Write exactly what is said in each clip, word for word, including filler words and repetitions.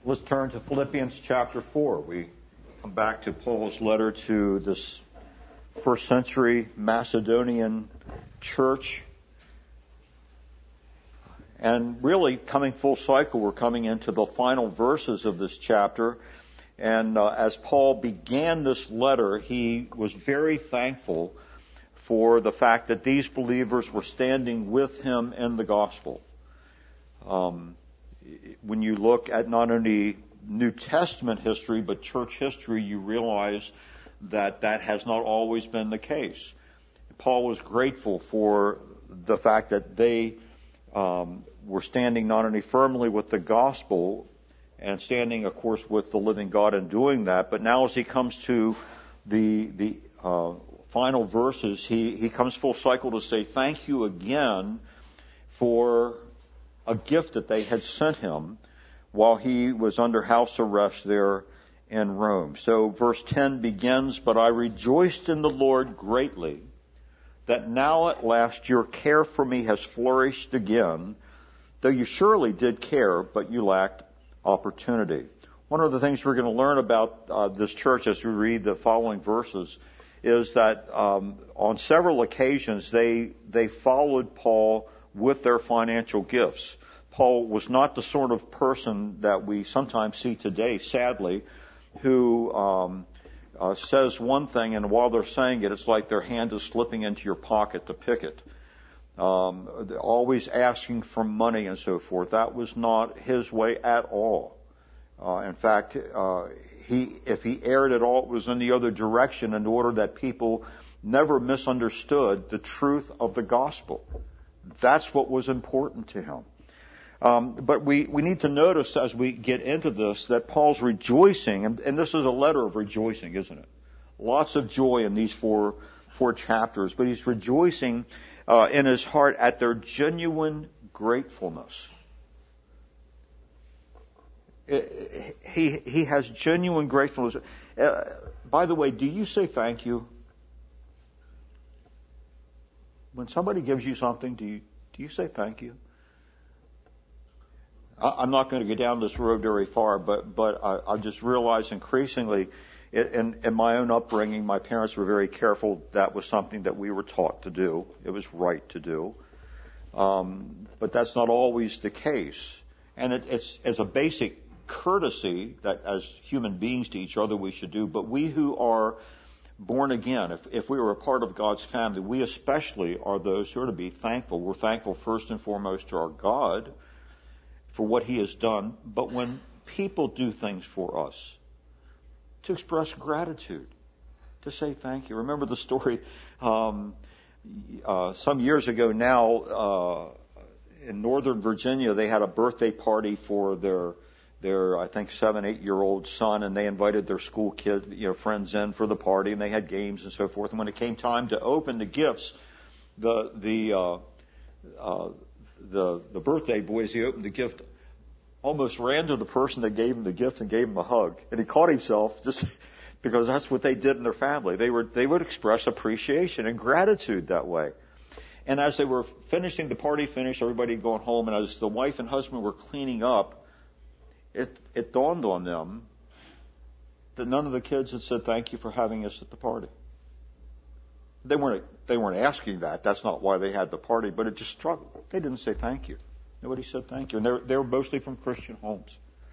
Let's turn to Philippians chapter four. We come back to Paul's letter to this first century Macedonian church. And really, coming full cycle, we're coming into the final verses of this chapter. And uh, as Paul began this letter, he was very thankful for the fact that these believers were standing with him in the gospel. Um, when you look at not only New Testament history, but church history, you realize that that has not always been the case. Paul was grateful for the fact that they um, were standing not only firmly with the gospel and standing, of course, with the living God and doing that, but now as he comes to the the uh, final verses, he, he comes full cycle to say thank you again for a gift that they had sent him while he was under house arrest there in Rome. So verse ten begins, "But I rejoiced in the Lord greatly, that now at last your care for me has flourished again, though you surely did care, but you lacked opportunity." One of the things we're going to learn about uh, this church as we read the following verses is that um, on several occasions they they followed Paul with their financial gifts. Paul was not the sort of person that we sometimes see today, sadly, who um, uh, says one thing, and while they're saying it, it's like their hand is slipping into your pocket to pick it. Um, always asking for money and so forth. That was not his way at all. Uh, in fact, uh, he, if he erred at all, it was in the other direction in order that people never misunderstood the truth of the gospel. That's what was important to him. Um, but we, we need to notice as we get into this that Paul's rejoicing, and, and this is a letter of rejoicing, isn't it? Lots of joy in these four four chapters, but he's rejoicing uh, in his heart at their genuine gratefulness. He he has genuine gratefulness. Uh, by the way, do you say thank you? When somebody gives you something, do you do you say thank you? I'm not going to go down this road very far, but but I, I just realize increasingly, in, in my own upbringing, my parents were very careful. That was something that we were taught to do. It was right to do, um, but that's not always the case. And it, it's as a basic courtesy that as human beings to each other we should do. But we who are born again, if, if we are a part of God's family, we especially are those who are to be thankful. We're thankful first and foremost to our God for what He has done, but when people do things for us, to express gratitude, to say thank you. Remember the story um, uh, some years ago now uh, in Northern Virginia, they had a birthday party for their their I think seven, eight year old son, and they invited their school kids, you know, friends in for the party, and they had games and so forth. And when it came time to open the gifts, the the uh, uh, The, the birthday boy, as he opened the gift, almost ran to the person that gave him the gift and gave him a hug. And he caught himself just because that's what they did in their family. They were they would express appreciation and gratitude that way. And as they were finishing, the party finished, everybody going home, and as the wife and husband were cleaning up, it it dawned on them that none of the kids had said thank you for having us at the party. They weren't they weren't asking that. That's not why they had the party, but it just struck. They didn't say thank you. Nobody said thank you. And they were, they were mostly from Christian homes.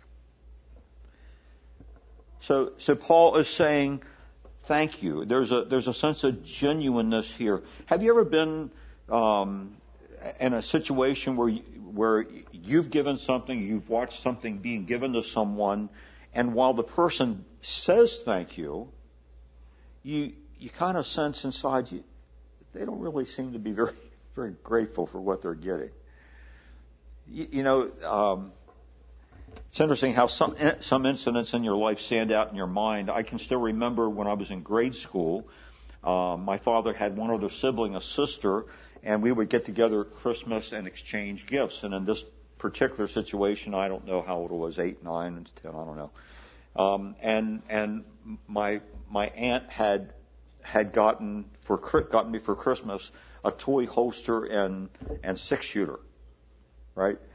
So so Paul is saying thank you. There's a there's a sense of genuineness here. Have you ever been um, in a situation where you, where you've given something, you've watched something being given to someone, and while the person says thank you, you you kind of sense inside you, they don't really seem to be very, very grateful for what they're getting. You, you know, um, it's interesting how some some incidents in your life stand out in your mind. I can still remember when I was in grade school, um, my father had one other sibling, a sister, and we would get together at Christmas and exchange gifts. And in this particular situation, I don't know how old it was, eight, nine, and ten, I don't know. Um, and and my my aunt had had gotten for gotten me for Christmas a toy holster and and six shooter, right?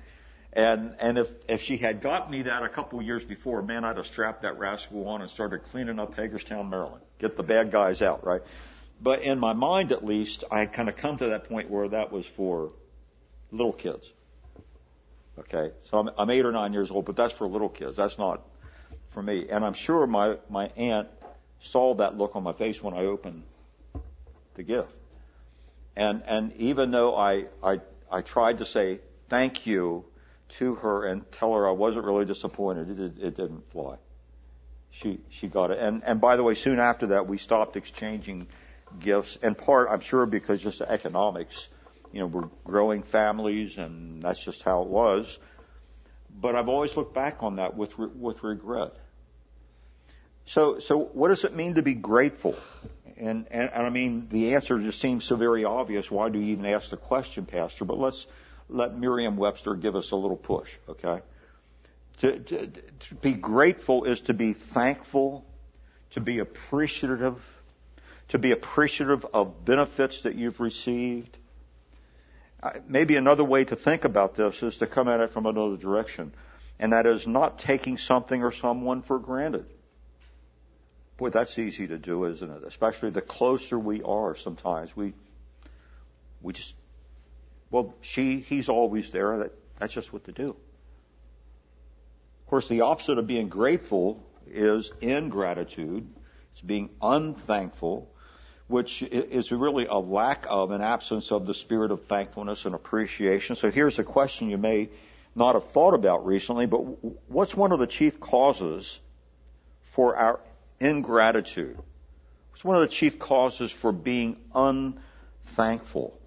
And and if if she had got me that a couple of years before, man, I'd have strapped that rascal on and started cleaning up Hagerstown, Maryland. Get the bad guys out, right? But in my mind, at least, I had kind of come to that point where that was for little kids. Okay, so I'm, I'm eight or nine years old, but that's for little kids. That's not for me. And I'm sure my, my aunt saw that look on my face when I opened the gift. And and even though I I, I tried to say thank you to her and tell her I wasn't really disappointed, it, it didn't fly. She she got it. And and by the way, soon after that, we stopped exchanging gifts. In part, I'm sure, because just the economics. You know, we're growing families, and that's just how it was. But I've always looked back on that with re- with regret. So, so what does it mean to be grateful? And, and and I mean, the answer just seems so very obvious. Why do you even ask the question, Pastor? But let's let Merriam-Webster give us a little push, okay? To, to, to be grateful is to be thankful, to be appreciative, to be appreciative of benefits that you've received. Maybe another way to think about this is to come at it from another direction, and that is not taking something or someone for granted. Boy, that's easy to do, isn't it? Especially the closer we are sometimes. We we just, well, she, he's always there. That, that's just what to do. Of course, the opposite of being grateful is ingratitude. It's being unthankful, which is really a lack of, an absence of the spirit of thankfulness and appreciation. So here's a question you may not have thought about recently, but what's one of the chief causes for our ingratitude? What's one of the chief causes for being unthankful?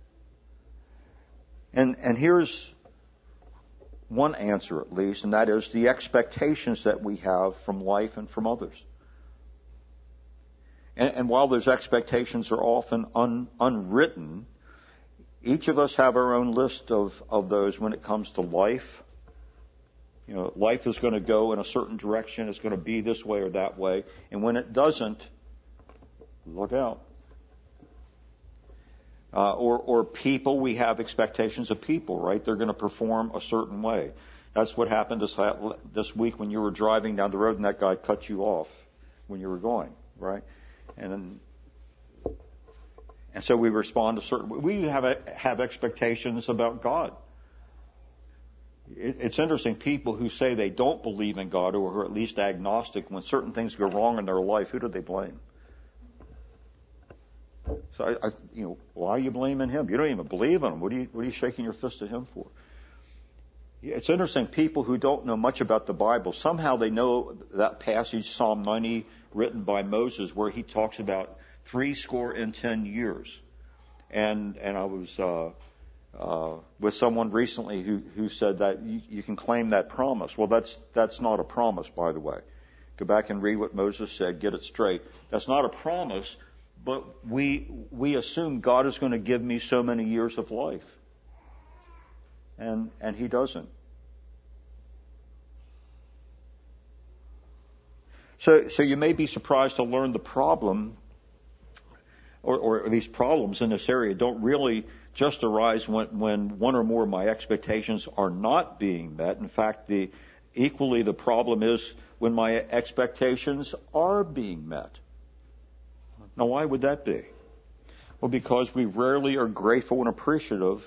And, and here's one answer, at least, and that is the expectations that we have from life and from others. And, and while those expectations are often un, unwritten, each of us have our own list of, of those when it comes to life. You know, life is going to go in a certain direction. It's going to be this way or that way. And when it doesn't, look out. Uh, or, or people, we have expectations of people, right? They're going to perform a certain way. That's what happened this, this week when you were driving down the road and that guy cut you off when you were going, right? And and so we respond to certain. We have have expectations about God. It, it's interesting. People who say they don't believe in God, or who are at least agnostic, when certain things go wrong in their life, who do they blame? So I, I, you know, why are you blaming him? You don't even believe in him. What are you What are you shaking your fist at him for? It's interesting. People who don't know much about the Bible, somehow they know that passage, Psalm ninety, written by Moses, where he talks about three score and ten years. And and I was uh, uh, with someone recently who, who said that you, you can claim that promise. Well, that's that's not a promise, by the way. Go back and read what Moses said. Get it straight. That's not a promise, but we we assume God is going to give me so many years of life. And and he doesn't. So so you may be surprised to learn the problem, or, or these problems in this area don't really just arise when, when one or more of my expectations are not being met. In fact, the equally the problem is when my expectations are being met. Now, why would that be? Well, because we rarely are grateful and appreciative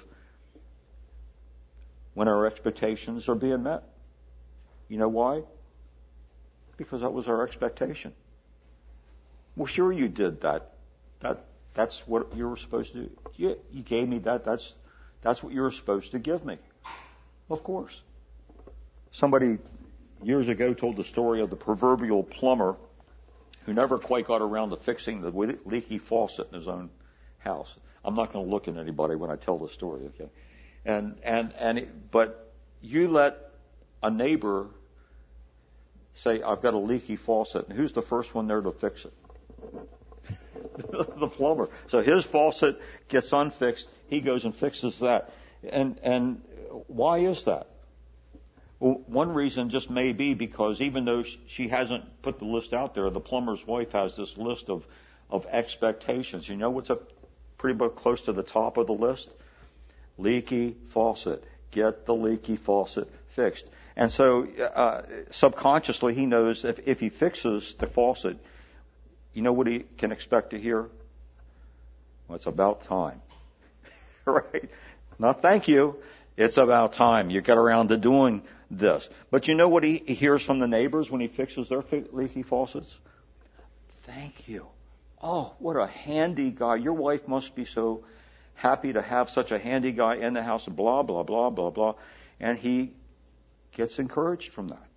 when our expectations are being met. You know why? Because that was our expectation. Well, sure you did that. That that's what you were supposed to do. You, you gave me that. That's that's what you were supposed to give me. Of course. Somebody years ago told the story of the proverbial plumber who never quite got around to fixing the leaky faucet in his own house. I'm not going to look at anybody when I tell the story, okay? And and and it, but you let a neighbor say, "I've got a leaky faucet," and who's the first one there to fix it? The plumber. So his faucet gets unfixed. He goes and fixes that. And and why is that? Well, one reason just may be because even though she hasn't put the list out there, the plumber's wife has this list of of expectations. You know what's up pretty much close to the top of the list? Leaky faucet. get the leaky faucet fixed. And so uh, subconsciously he knows if, if he fixes the faucet, you know what he can expect to hear? Well, it's about time. Right? Not thank you. It's about time. You get around to doing this. But you know what he, he hears from the neighbors when he fixes their leaky faucets? Thank you. Oh, what a handy guy. Your wife must be so happy to have such a handy guy in the house, blah, blah, blah, blah, blah. And he gets encouraged from that.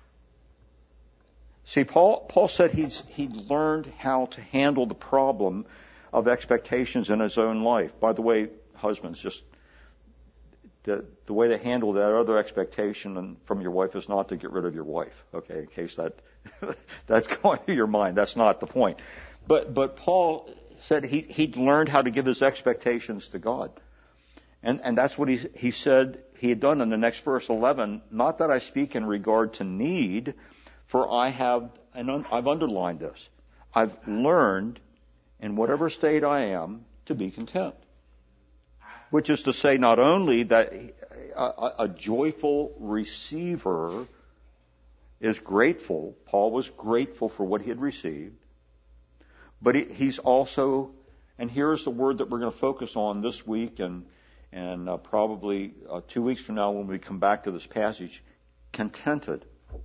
See, Paul, Paul said he's, he'd learned how to handle the problem of expectations in his own life. By the way, husbands, just the, the way to handle that other expectation from your wife is not to get rid of your wife. Okay, in case that that's going through your mind. That's not the point. But but Paul said he, he'd learned how to give his expectations to God. And and that's what he he said he had done in the next verse, eleven. Not that I speak in regard to need, for I have, and I've underlined this, I've learned in whatever state I am to be content. Which is to say not only that a, a joyful receiver is grateful, Paul was grateful for what he had received, but he, he's also, and here's the word that we're going to focus on this week and and uh, probably uh, two weeks from now when we come back to this passage, contented.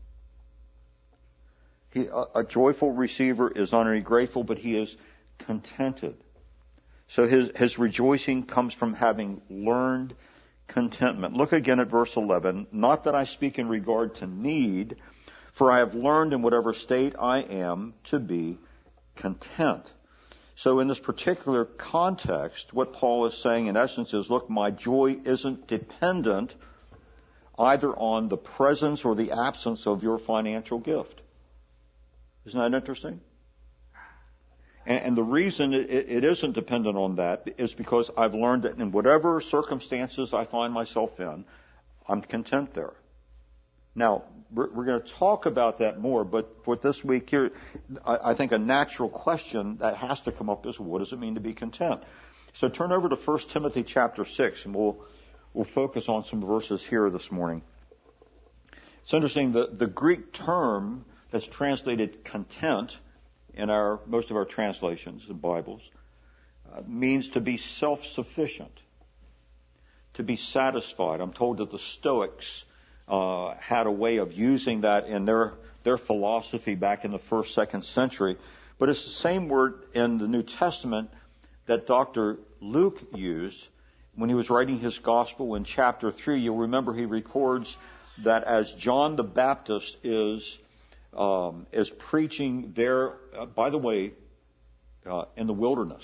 He, a, a joyful receiver is not only grateful, but he is contented. So his, his rejoicing comes from having learned contentment. Look again at verse eleven. Not that I speak in regard to need, for I have learned in whatever state I am to be content. So in this particular context, what Paul is saying in essence is, look, my joy isn't dependent either on the presence or the absence of your financial gift. Isn't that interesting? And, and the reason it, it isn't dependent on that is because I've learned that in whatever circumstances I find myself in, I'm content there. Now, we're, we're going to talk about that more, but for this week here, I, I think a natural question that has to come up is, what does it mean to be content? So turn over to First Timothy chapter six, and we'll we'll focus on some verses here this morning. It's interesting, the, the Greek term that's translated content in our most of our translations and Bibles uh, means to be self-sufficient, to be satisfied. I'm told that the Stoics uh, had a way of using that in their their philosophy back in the first, second century. But it's the same word in the New Testament that Doctor Luke used when he was writing his gospel in chapter three. You'll remember he records that as John the Baptist is um, is preaching there, uh, by the way, uh, in the wilderness.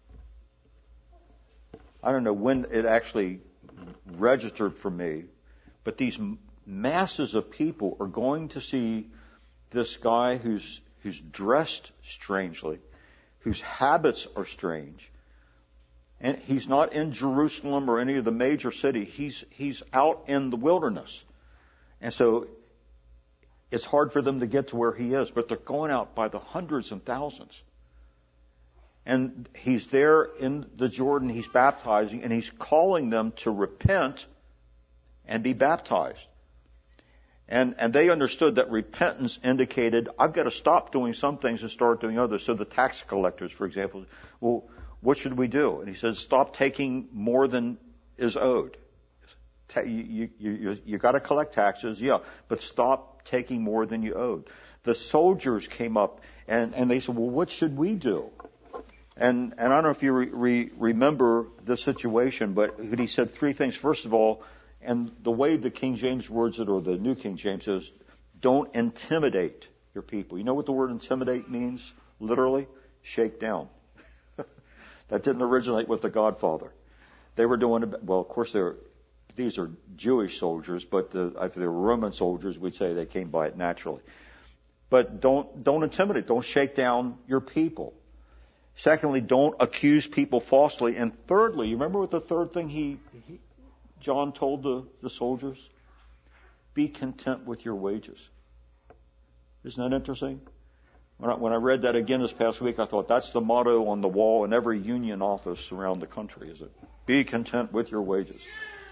I don't know when it actually registered for me, but these masses of people are going to see this guy who's who's dressed strangely, whose habits are strange. And he's not in Jerusalem or any of the major cities. He's he's out in the wilderness. And so it's hard for them to get to where he is, but they're going out by the hundreds and thousands. And he's there in the Jordan, he's baptizing, and he's calling them to repent and be baptized. And and they understood that repentance indicated, I've got to stop doing some things and start doing others. So the tax collectors, for example, well, what should we do? And he says, stop taking more than is owed. You, you, you, you got to collect taxes, yeah, but stop taking more than you owed. The soldiers came up and, and they said, well, what should we do? And and I don't know if you re, re, remember the situation, but he said three things. First of all, and the way the King James words it, or the New King James is, don't intimidate your people. You know what the word intimidate means? Literally, shake down. That didn't originate with the Godfather. They were doing, well, of course, they're, these are Jewish soldiers, but the, if they were Roman soldiers, we'd say they came by it naturally. But don't don't intimidate. Don't shake down your people. Secondly, don't accuse people falsely. And thirdly, you remember what the third thing he, he John told the, the soldiers? Be content with your wages. Isn't that interesting? When I, when I read that again this past week, I thought that's the motto on the wall in every union office around the country, is it? Be content with your wages.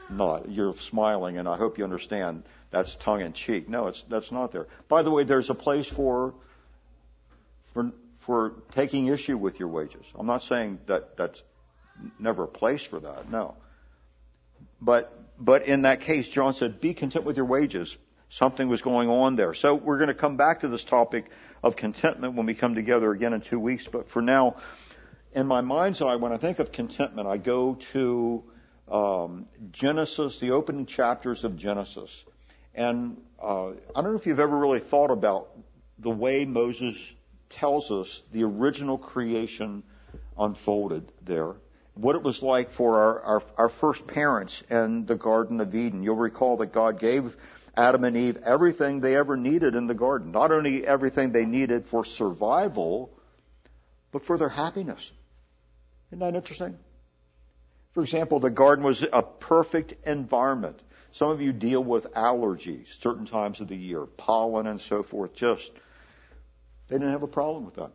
not. You're smiling, and I hope you understand that's tongue in cheek. No, it's that's not there. By the way, there's a place for for for taking issue with your wages. I'm not saying that that's never a place for that. No. But but in that case, John said, be content with your wages. Something was going on there. So we're going to come back to this topic of contentment when we come together again in two weeks. But for now, in my mind's eye, when I think of contentment, I go to um, Genesis, the opening chapters of Genesis. And uh, I don't know if you've ever really thought about the way Moses tells us the original creation unfolded there. What it was like for our, our, our first parents in the Garden of Eden. You'll recall that God gave Adam and Eve everything they ever needed in the garden. Not only everything they needed for survival, but for their happiness. Isn't that interesting? For example, the garden was a perfect environment. Some of you deal with allergies certain times of the year, pollen and so forth. Just, they didn't have a problem with that.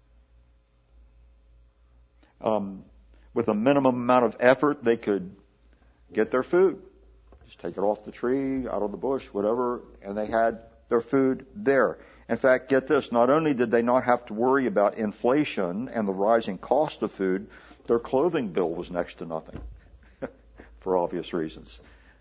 Um, with a minimum amount of effort, they could get their food. Just take it off the tree, out of the bush, whatever, and they had their food there. In fact, get this, not only did they not have to worry about inflation and the rising cost of food, their clothing bill was next to nothing, for obvious reasons.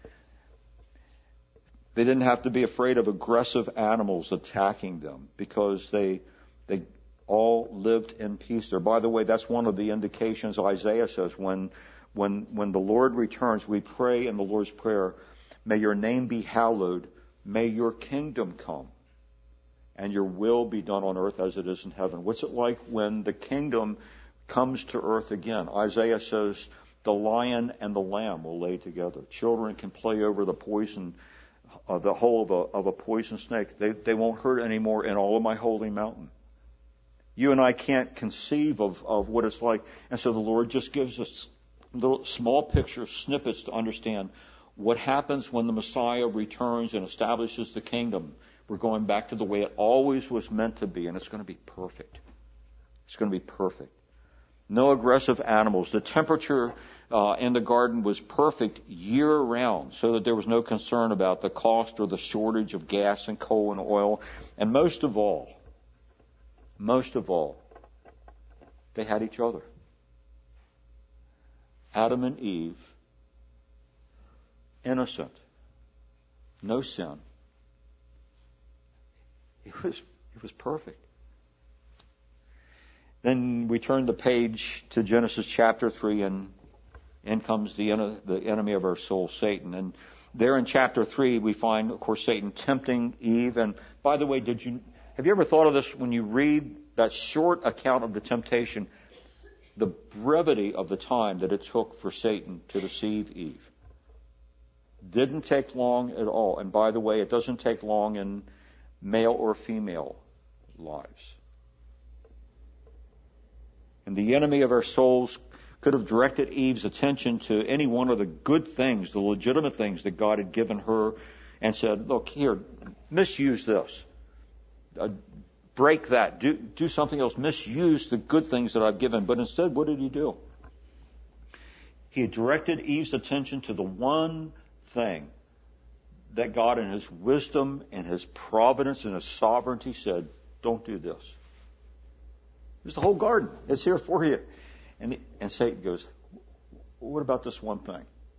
They didn't have to be afraid of aggressive animals attacking them because they they all lived in peace there. By the way, that's one of the indications Isaiah says when when when the Lord returns, we pray in the Lord's Prayer, may your name be hallowed, may your kingdom come, and your will be done on earth as it is in heaven. What's it like when the kingdom comes to earth again? Isaiah says the lion and the lamb will lay together. Children can play over the poison, uh, the hole of a, of a poison snake. They, they won't hurt anymore in all of my holy mountain. You and I can't conceive of, of what it's like. And so the Lord just gives us little small pictures, snippets to understand what happens when the Messiah returns and establishes the kingdom. We're going back to the way it always was meant to be, and it's going to be perfect. It's going to be perfect. No aggressive animals. The temperature uh, in the garden was perfect year-round, so that there was no concern about the cost or the shortage of gas and coal and oil. And most of all, most of all, they had each other. Adam and Eve, innocent, no sin. It was, it was perfect. Then we turn the page to Genesis chapter three, and in comes the, en- the enemy of our soul, Satan. And there in chapter three, we find, of course, Satan tempting Eve. And by the way, did you have you ever thought of this when you read that short account of the temptation, the brevity of the time that it took for Satan to deceive Eve? Didn't take long at all. And by the way, it doesn't take long in male or female lives. And the enemy of our souls could have directed Eve's attention to any one of the good things, the legitimate things that God had given her, and said, look, here, misuse this. Uh, break that. Do, do something else. Misuse the good things that I've given. But instead, what did he do? He had directed Eve's attention to the one thing that God in His wisdom and His providence and His sovereignty said, don't do this. There's the whole garden. It's here for you. And, and Satan goes, what about this one thing?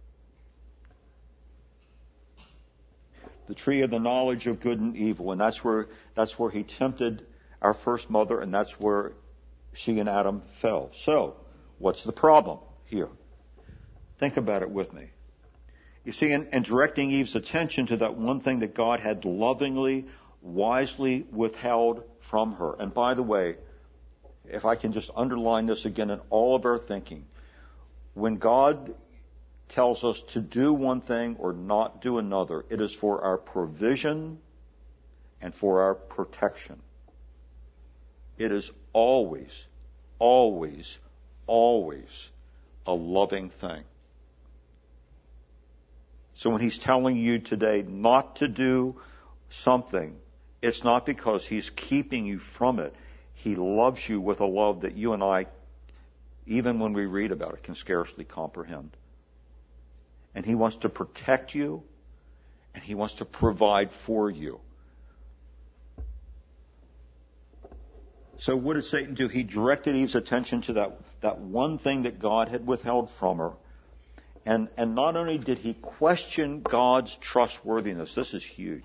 The tree of the knowledge of good and evil. And that's where, that's where he tempted our first mother, and that's where she and Adam fell. So, what's the problem here? Think about it with me. You see, in, in directing Eve's attention to that one thing that God had lovingly, wisely withheld from her. And by the way, if I can just underline this again in all of our thinking, when God tells us to do one thing or not do another, it is for our provision and for our protection. It is always, always, always a loving thing. So when He's telling you today not to do something, it's not because He's keeping you from it. He loves you with a love that you and I, even when we read about it, can scarcely comprehend. and He wants to protect you, and He wants to provide for you. So what did Satan do? He directed Eve's attention to that, that one thing that God had withheld from her. And, and not only did he question God's trustworthiness, this is huge.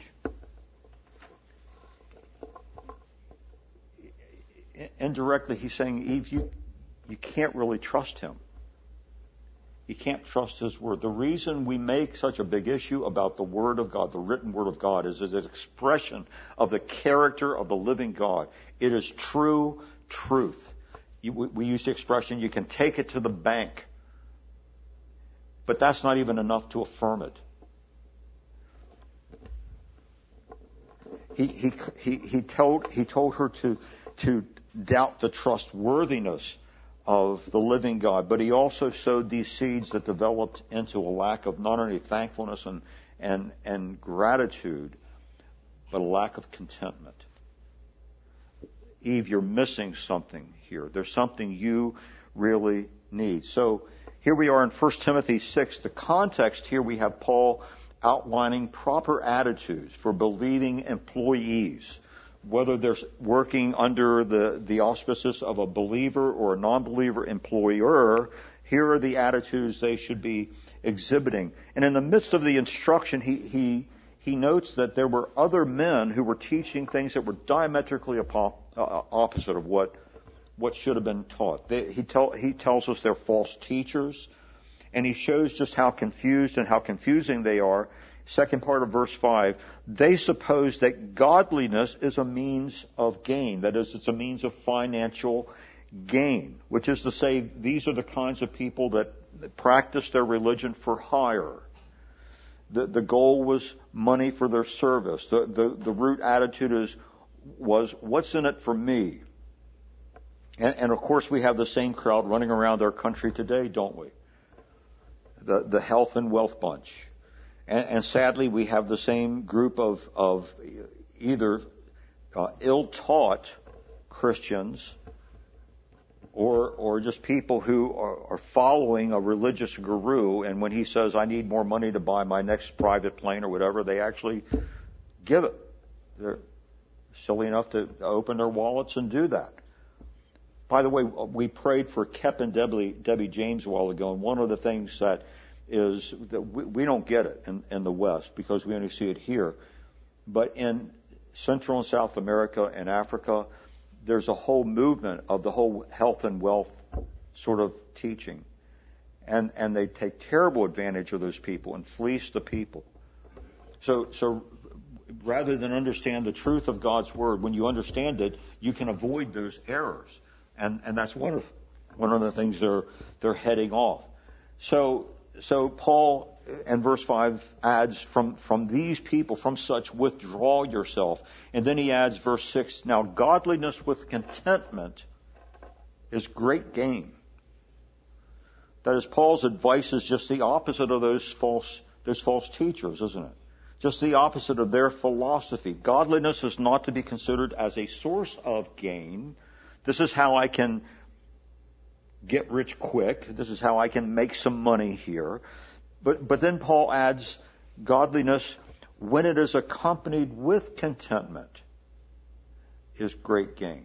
Indirectly, he's saying, Eve, you, you can't really trust him. You can't trust his word. The reason we make such a big issue about the word of God, the written word of God, is as an expression of the character of the living God. It is true truth. You, we, we use the expression, you can take it to the bank. But that's not even enough to affirm it. He, he, he, he, told, he told her to, to doubt the trustworthiness of the living God, but he also sowed these seeds that developed into a lack of not only thankfulness and, and, and gratitude, but a lack of contentment. Eve, you're missing something here. There's something you really need. So here we are in First Timothy six. The context here, we have Paul outlining proper attitudes for believing employees, whether they're working under the, the auspices of a believer or a non-believer employer. Here are the attitudes they should be exhibiting. And in the midst of the instruction, he, he, he notes that there were other men who were teaching things that were diametrically apo- uh, opposite of what, what should have been taught. They, he, tell, he tells us they're false teachers, and he shows just how confused and how confusing they are. Second part of verse five, they suppose that godliness is a means of gain. That is, it's a means of financial gain, which is to say, these are the kinds of people that practice their religion for hire. The, the goal was money for their service. The, the, the root attitude is, was, what's in it for me? And, and of course, we have the same crowd running around our country today, don't we? The, the health and wealth bunch. And, and sadly, we have the same group of, of either uh, ill-taught Christians or, or just people who are, are following a religious guru, and when he says, I need more money to buy my next private plane or whatever, they actually give it. They're silly enough to open their wallets and do that. By the way, we prayed for Kep and Debbie, Debbie James a while ago, and one of the things that is that we, we don't get it in, in the West because we only see it here. But in Central and South America and Africa, there's a whole movement of the whole health and wealth sort of teaching. And, and they take terrible advantage of those people and fleece the people. So, so rather than understand the truth of God's Word, when you understand it, you can avoid those errors. And, and that's one of, one of the things they're, they're heading off. So, So Paul, in verse five, adds, from, from these people, from such, withdraw yourself. And then he adds, verse six, now godliness with contentment is great gain. That is, Paul's advice is just the opposite of those false, those false teachers, isn't it? Just the opposite of their philosophy. Godliness is not to be considered as a source of gain. This is how I can get rich quick. This is how I can make some money here. But, but then Paul adds, godliness, when it is accompanied with contentment, is great gain.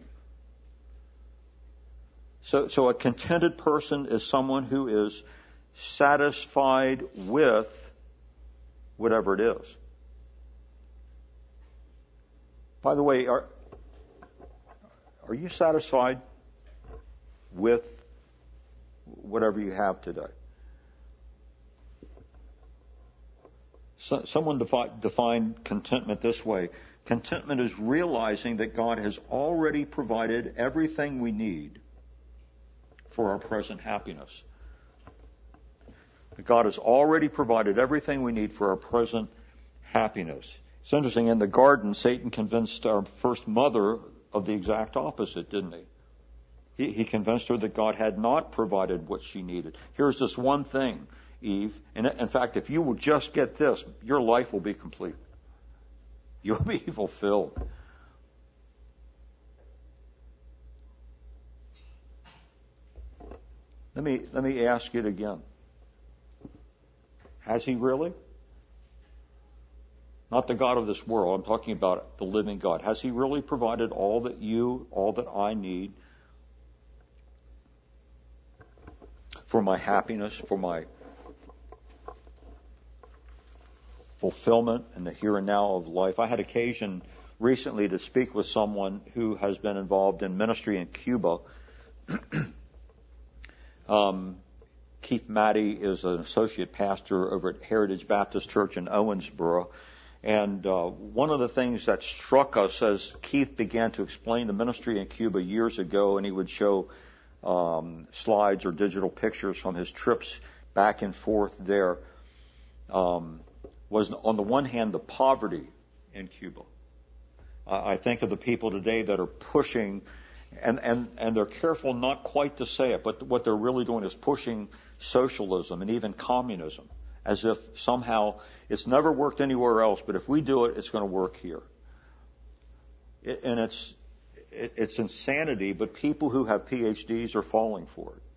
So, so a contented person is someone who is satisfied with whatever it is. By the way, are, are you satisfied with whatever you have today? So, someone defi- defined contentment this way. Contentment is realizing that God has already provided everything we need for our present happiness. That God has already provided everything we need for our present happiness. It's interesting, in the garden, Satan convinced our first mother of the exact opposite, didn't he? He, he convinced her that God had not provided what she needed. Here's this one thing, Eve. And in fact, if you will just get this, your life will be complete. You'll be fulfilled. Let me, let me ask it again. Has He really? Not the God of this world. I'm talking about the living God. Has He really provided all that you, all that I need for my happiness, for my fulfillment in the here and now of life? I had occasion recently to speak with someone who has been involved in ministry in Cuba. um, Keith Matty is an associate pastor over at Heritage Baptist Church in Owensboro. And uh, one of the things that struck us as Keith began to explain the ministry in Cuba years ago, and he would show um, slides or digital pictures from his trips back and forth there, um, was on the one hand the poverty in Cuba. Uh, I think of the people today that are pushing, and, and, and they're careful not quite to say it, but what they're really doing is pushing socialism and even communism, as if somehow it's never worked anywhere else, but if we do it, it's going to work here. It, and it's it, it's insanity, but people who have P H Ds are falling for it.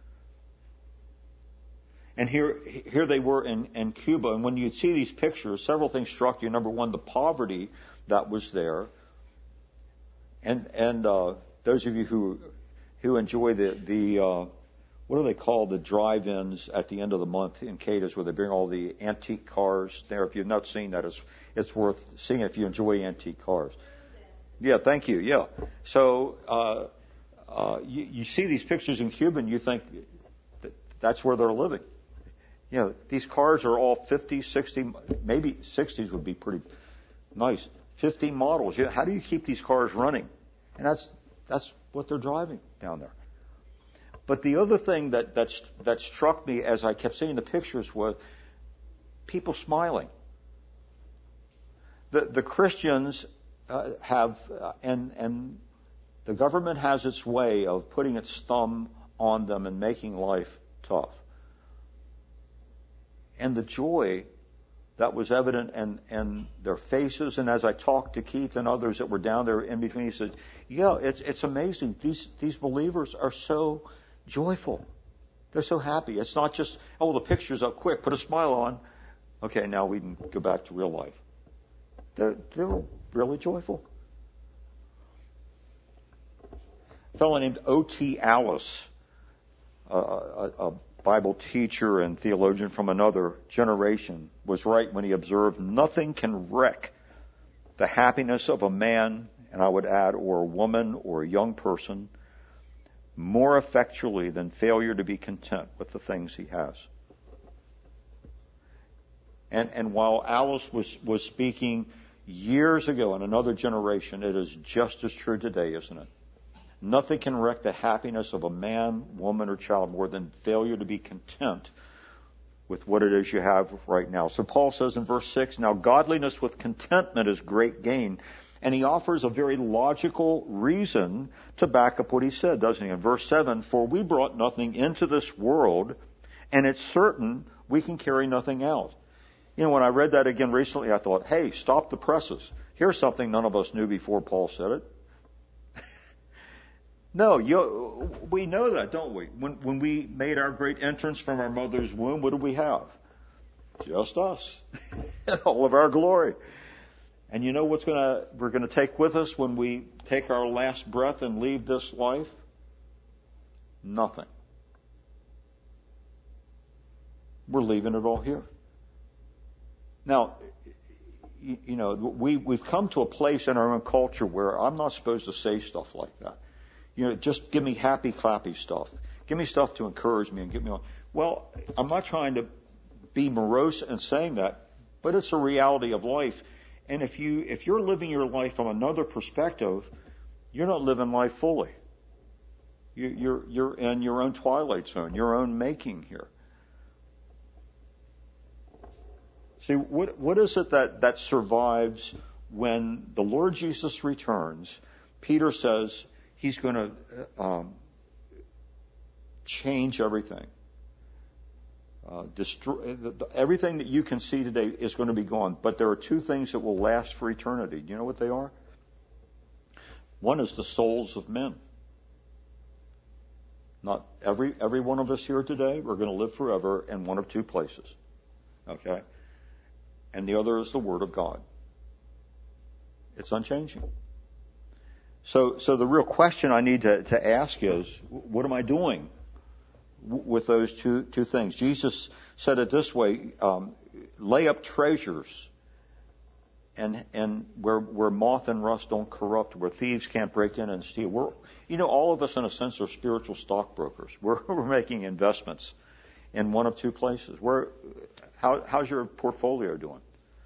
And here here they were in, in Cuba, and when you see these pictures, several things struck you. Number one, the poverty that was there. And and uh, those of you who who enjoy the the uh, what do they call the drive-ins at the end of the month in Cadiz, where they bring all the antique cars there? If you've not seen that, it's, it's worth seeing if you enjoy antique cars. Yeah, thank you. Yeah. So uh, uh, you, you see these pictures in Cuba, and you think that that's where they're living. You know, these cars are all fifty, sixty, maybe sixties would be pretty nice. fifty models. How do you keep these cars running? And that's that's what they're driving down there. But the other thing that, that, that struck me as I kept seeing the pictures was people smiling. The, the Christians uh, have, uh, and, and the government has its way of putting its thumb on them and making life tough. And the joy that was evident in, in their faces, and as I talked to Keith and others that were down there in between, he said, yeah, it's, it's amazing. These, these believers are so joyful. They're so happy. It's not just, oh, the picture's up quick, put a smile on. Okay, now we can go back to real life. They're, they're really joyful. A fellow named O T Alice, uh, a, a Bible teacher and theologian from another generation, was right when he observed, nothing can wreck the happiness of a man, and I would add, or a woman or a young person, more effectually than failure to be content with the things he has. And, and while Alice was, was speaking years ago in another generation, it is just as true today, isn't it? Nothing can wreck the happiness of a man, woman, or child more than failure to be content with what it is you have right now. So Paul says in verse six, now godliness with contentment is great gain. And he offers a very logical reason to back up what he said, doesn't he? In verse seven, for we brought nothing into this world, and it's certain we can carry nothing out. You know, when I read that again recently, I thought, hey, stop the presses. Here's something none of us knew before Paul said it. No, you, we know that, don't we? When, when we made our great entrance from our mother's womb, what did we have? Just us. All of our glory. And you know what's gonna we're gonna take with us when we take our last breath and leave this life? Nothing. We're leaving it all here. Now, you, you know, we we've come to a place in our own culture where I'm not supposed to say stuff like that. You know, just give me happy, clappy stuff. Give me stuff to encourage me and get me on. Well, I'm not trying to be morose in saying that, but it's a reality of life. And if you if you're living your life from another perspective, you're not living life fully. You, you're you're in your own twilight zone, your own making here. See, what what is it that, that survives when the Lord Jesus returns? Peter says he's going to um, change everything. Uh, destroy, everything that you can see today is going to be gone. But there are two things that will last for eternity. Do you know what they are? One is the souls of men. Not every every one of us here today, we're going to live forever in one of two places. Okay? And the other is the Word of God. It's unchanging. So, so the real question I need to, to ask is, what am I doing with those two, two things? Jesus said it this way, um, lay up treasures and, and where, where moth and rust don't corrupt, where thieves can't break in and steal. We're, you know, all of us in a sense are spiritual stockbrokers. We're, we're making investments in one of two places. Where, how, how's your portfolio doing?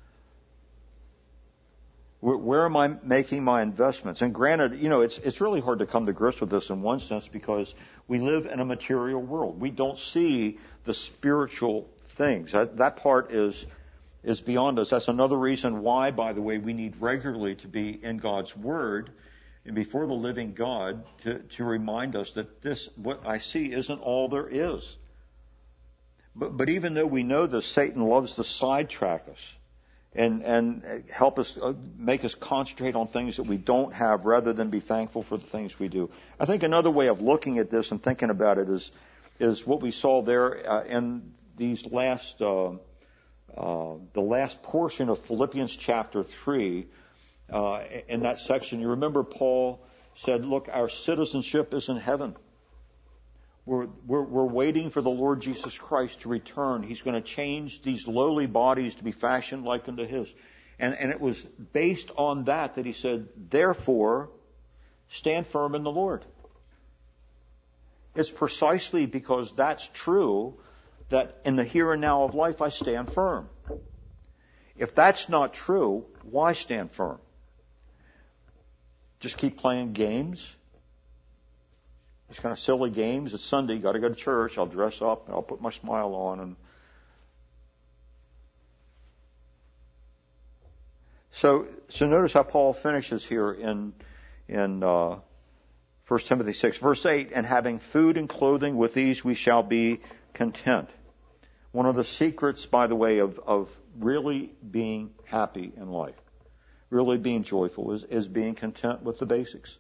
Where, where am I making my investments? And granted, you know, it's, it's really hard to come to grips with this in one sense because we live in a material world. We don't see the spiritual things. That, that part is, is beyond us. That's another reason why, by the way, we need regularly to be in God's Word and before the living God to, to remind us that this, what I see, isn't all there is. But, but even though we know this, Satan loves to sidetrack us and, and help us, uh, make us concentrate on things that we don't have rather than be thankful for the things we do. I think another way of looking at this and thinking about it is, is what we saw there uh, in these last, uh, uh, the last portion of Philippians chapter three. Uh, in that section, you remember Paul said, look, our citizenship is in heaven. We're, we're, we're waiting for the Lord Jesus Christ to return. He's going to change these lowly bodies to be fashioned like unto His. And, and it was based on that that he said, therefore, stand firm in the Lord. It's precisely because that's true that in the here and now of life I stand firm. If that's not true, why stand firm? Just keep playing games? These kind of silly games. It's Sunday, got to go to church. I'll dress up and I'll put my smile on. And so, so notice how Paul finishes here in in uh, First Timothy six, verse eight. And having food and clothing, with these we shall be content. One of the secrets, by the way, of of really being happy in life, really being joyful, is is being content with the basics.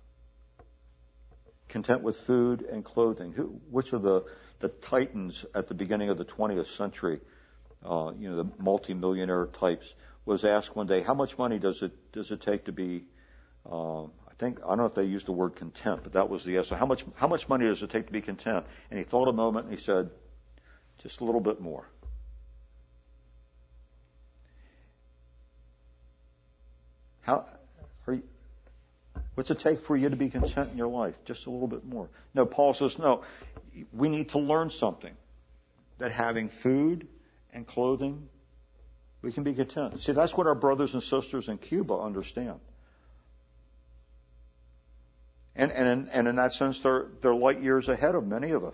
Content with food and clothing. Who, which of the, the titans at the beginning of the twentieth century, uh, you know, the multimillionaire types, was asked one day, how much money does it does it take to be, uh, I think, I don't know if they used the word content, but that was the essence. How much, how much money does it take to be content? And he thought a moment and he said, just a little bit more. How are you? What's it take for you to be content in your life? Just a little bit more. No, Paul says, no, we need to learn something. That having food and clothing, we can be content. See, that's what our brothers and sisters in Cuba understand. And, and, in, and in that sense, they're, they're light years ahead of many of us.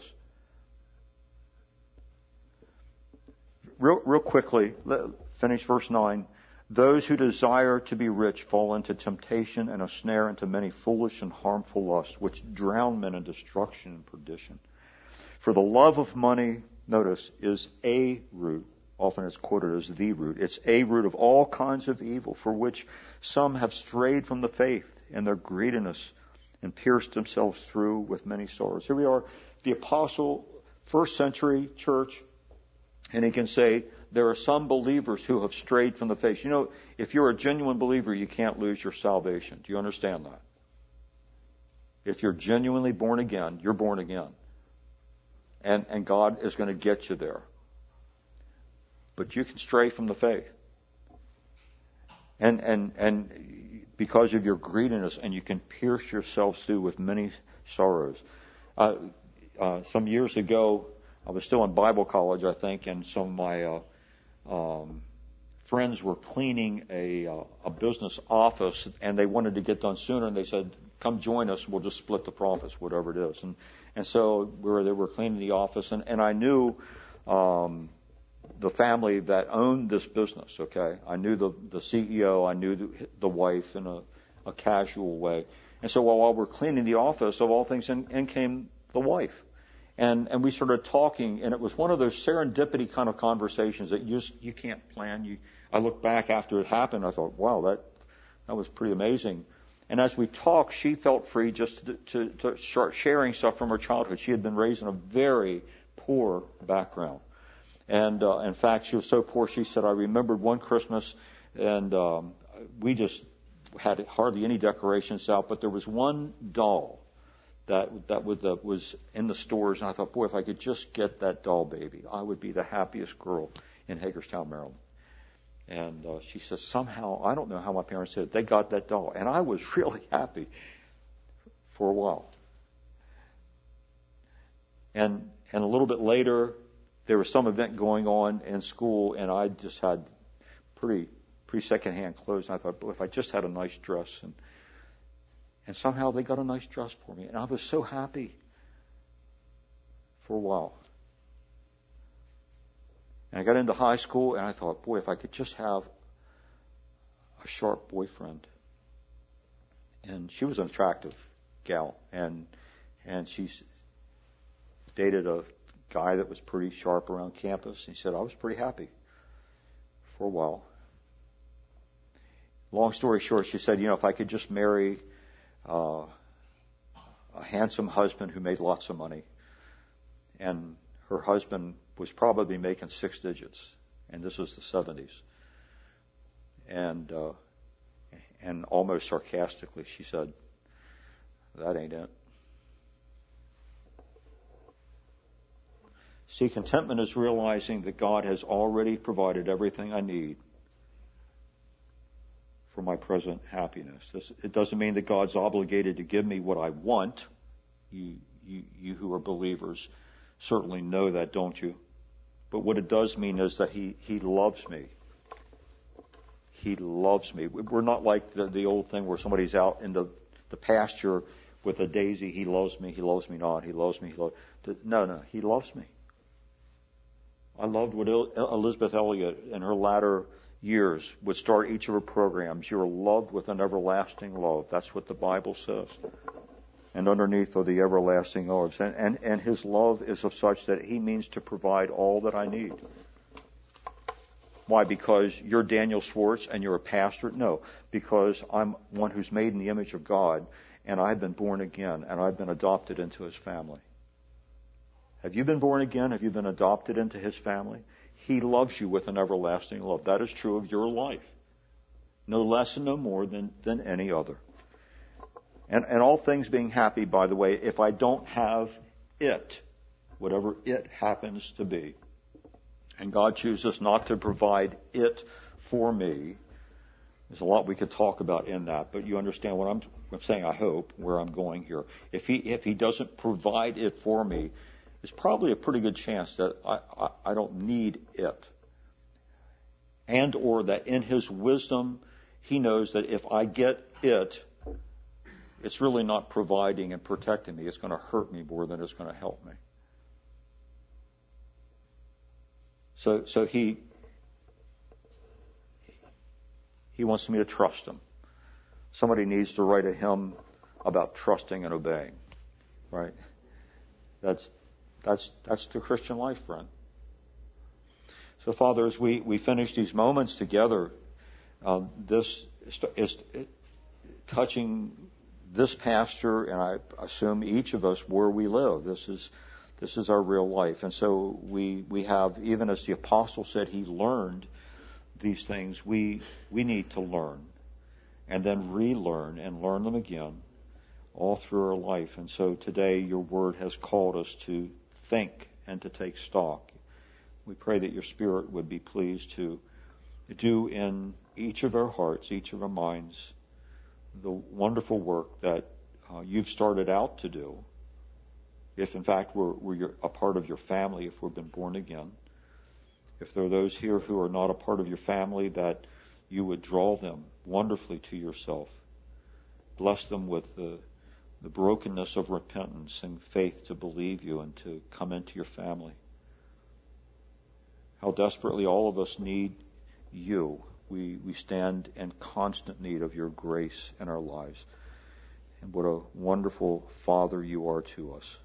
Real, real quickly, let, finish verse nine. Those who desire to be rich fall into temptation and a snare, into many foolish and harmful lusts, which drown men in destruction and perdition. For the love of money, notice, is a root. Often it's quoted as the root. It's a root of all kinds of evil, for which some have strayed from the faith in their greediness and pierced themselves through with many sorrows. Here we are, the apostle, first century church, and he can say, there are some believers who have strayed from the faith. You know, if you're a genuine believer, you can't lose your salvation. Do you understand that? If you're genuinely born again, you're born again. And, and God is going to get you there. But you can stray from the faith. And, and, and because of your greediness, and you can pierce yourselves through with many sorrows. Uh, uh, some years ago, I was still in Bible college, I think, and some of my uh, um, friends were cleaning a, uh, a business office, and they wanted to get done sooner, and they said, come join us, we'll just split the profits, whatever it is. And, and so we were, they were cleaning the office, and, and I knew um, the family that owned this business, okay? I knew the, the C E O, I knew the, the wife in a, a casual way. And so while we're cleaning the office, of all things, in, in came the wife. And and we started talking, and it was one of those serendipity kind of conversations that you just, you can't plan. You, I look back after it happened, I thought, wow, that that was pretty amazing. And as we talked, she felt free just to, to, to start sharing stuff from her childhood. She had been raised in a very poor background. And uh, in fact, she was so poor, she said, I remembered one Christmas, and um, we just had hardly any decorations out, but there was one doll that that was, uh, was in the stores, and I thought, boy, if I could just get that doll baby, I would be the happiest girl in Hagerstown, Maryland. And uh, she says, somehow, I don't know how my parents did it, they got that doll. And I was really happy for a while. And and a little bit later, there was some event going on in school, and I just had pretty pretty secondhand clothes. And I thought, boy, if I just had a nice dress. And, and somehow they got a nice dress for me. And I was so happy for a while. And I got into high school, and I thought, boy, if I could just have a sharp boyfriend. And she was an attractive gal, and and she's dated a guy that was pretty sharp around campus. He said, I was pretty happy for a while. Long story short, she said, you know, if I could just marry uh, a handsome husband who made lots of money, and her husband was probably making six digits, and this was the seventies. And uh, and almost sarcastically, she said, that ain't it. See, contentment is realizing that God has already provided everything I need for my present happiness. This, it doesn't mean that God's obligated to give me what I want. You, you, you who are believers certainly know that, don't you? But what it does mean is that He, he loves me. He loves me. We're not like the, the old thing where somebody's out in the, the pasture with a daisy. He loves me. He loves me not. He loves me. He loves. No, no. He loves me. I loved what Elizabeth Elliot in her latter years would start each of her programs. You're loved with an everlasting love. That's what the Bible says. And underneath are the everlasting loves. And, and, and His love is of such that He means to provide all that I need. Why? Because you're Daniel Schwartz and you're a pastor? No. Because I'm one who's made in the image of God, and I've been born again, and I've been adopted into His family. Have you been born again? Have you been adopted into His family? He loves you with an everlasting love. That is true of your life. No less and no more than, than any other. And, and all things being happy, by the way, if I don't have it, whatever it happens to be, and God chooses not to provide it for me, there's a lot we could talk about in that, but you understand what I'm, I'm saying, I hope, where I'm going here. If he, if he doesn't provide it for me, there's probably a pretty good chance that I, I, I don't need it. And or that in His wisdom, He knows that if I get it, it's really not providing and protecting me. It's going to hurt me more than it's going to help me. So, so he, he wants me to trust Him. Somebody needs to write a hymn about trusting and obeying, right? That's, that's, that's the Christian life, friend. So, Father, as we, we finish these moments together, um, this is, is touching this pastor, and I assume each of us where we live. This is this is our real life. And so we we have, even as the apostle said he learned these things, we we need to learn and then relearn and learn them again all through our life. And so today your word has called us to think and to take stock. We pray that your Spirit would be pleased to do in each of our hearts, each of our minds, the wonderful work that uh, you've started out to do. If, in fact, we're, we're your, a part of your family, if we've been born again. If there are those here who are not a part of your family, that you would draw them wonderfully to yourself. Bless them with the, the brokenness of repentance and faith to believe you and to come into your family. How desperately all of us need you. We, we stand in constant need of your grace in our lives. And what a wonderful Father you are to us.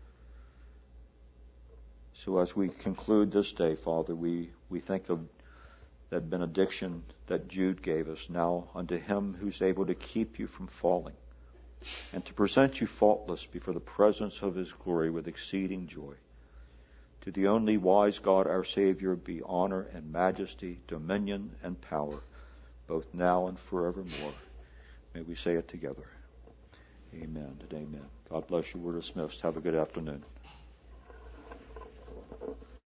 So as we conclude this day, Father, we, we think of that benediction that Jude gave us. Now unto Him who's able to keep you from falling and to present you faultless before the presence of His glory with exceeding joy. To the only wise God, our Savior, be honor and majesty, dominion and power, both now and forevermore. May we say it together. Amen and amen. God bless you. We're dismissed. Have a good afternoon.